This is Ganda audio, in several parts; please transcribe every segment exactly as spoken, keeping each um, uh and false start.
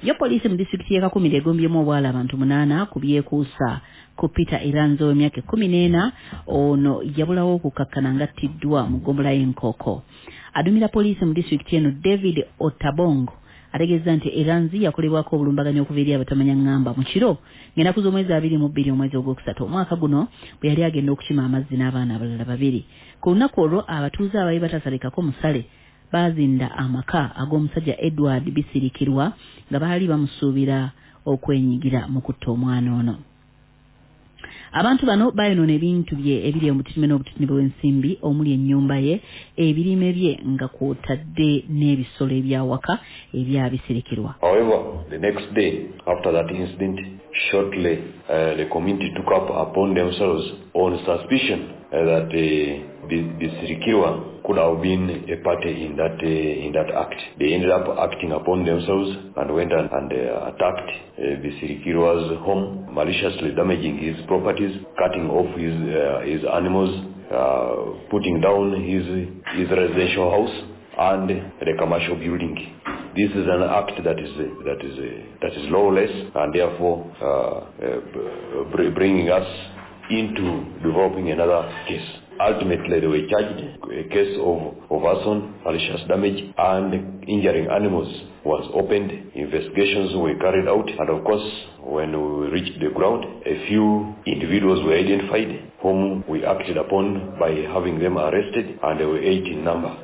Yo poliisi mu disitulikiti y'e Kakumire egombyemu obwala abantu munaana ku byekuusa ku Peter Iranzo w'emyaka ekkumi n'ena ono yabulawo okukakkana ng'attiddwa mu ggombolola y'Enkoko. Adumira poliisi mu disitulikiti eno David Otabongo ategeeza nti Iranzi yakolebwako obulumbaganyi okuva eri abatamanya ngamba mu kiro ng'ennaku z'omwezi abiri mu bbiri omwezi ogwokusatu omwaka guno bwe yali agenda okukima amazzi n'abaana abalala babiri. Ku lunaku olwo abatuuze abaali batasalekako musale baazinda amaka ag'omusajja Edward Bisirikirwa nga baali bamusuubira okwenyigira mu kutta omwana ono. Abantu bano bayonoona ebintu bye ebiri omutitimbe n'obutitimbe bw'ensimbi omuli ennyumba ye, ebirime bye nga kw'otadde n'ebisolo ebyawaka ebya Bisirikirwa. However, the next day after that incident, shortly uh, the community took up upon themselves on suspicion uh, that uh, Bisirikirwa could have been a party in that uh, in that act. They ended up acting upon themselves and went and, and uh, attacked uh, Bisirikirwa's home, maliciously damaging his properties, cutting off his uh, his animals, uh, putting down his his residential house and the commercial building. This is an act that is uh, that is uh, that is lawless and therefore uh, uh, bringing us into developing another case. Ultimately, they were charged. A case of, of arson, malicious damage, and injuring animals was opened. Investigations were carried out, and of course, when we reached the ground, a few individuals were identified, whom we acted upon by having them arrested, and they were eight in number.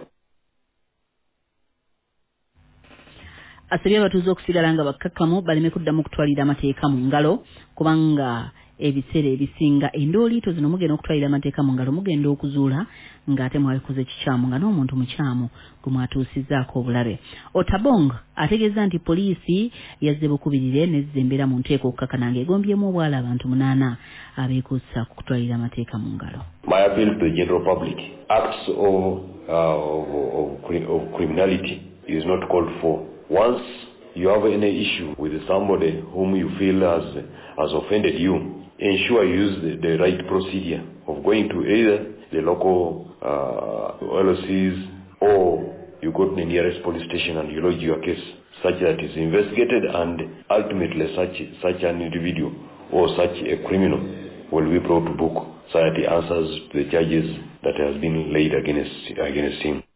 Asabye abatuuze okusigala nga bakkakkamu baleme kuddamu kutwalira amateeka mu ngalo kubanga ebiseera ebisinga endooliito zino mugenda okutwalira amateeka mu ngalo mugenda okuzuula ng'ate mwabikoze kikyamu nga n'omuntu mukyamu gwe mwatuusizzaako obulabe. Otabong ategeeza nti poliisi yazze bukubirire nezza embeera mu nteeko okukakkana ng'egombyemu obwala abantu munaana abeekuusa ku kutwalira amateeka mu ngalo. My appeal to the general public, acts of, uh, of, of, of criminality is not called for. Once you have any issue with somebody whom you feel has, has offended you, ensure you use the, the right procedure of going to either the local uh, L O Cs or you go to the nearest police station and you lodge your case such that it's investigated and ultimately such, such an individual or such a criminal will be brought to book so that he answers the charges that has been laid against, against him.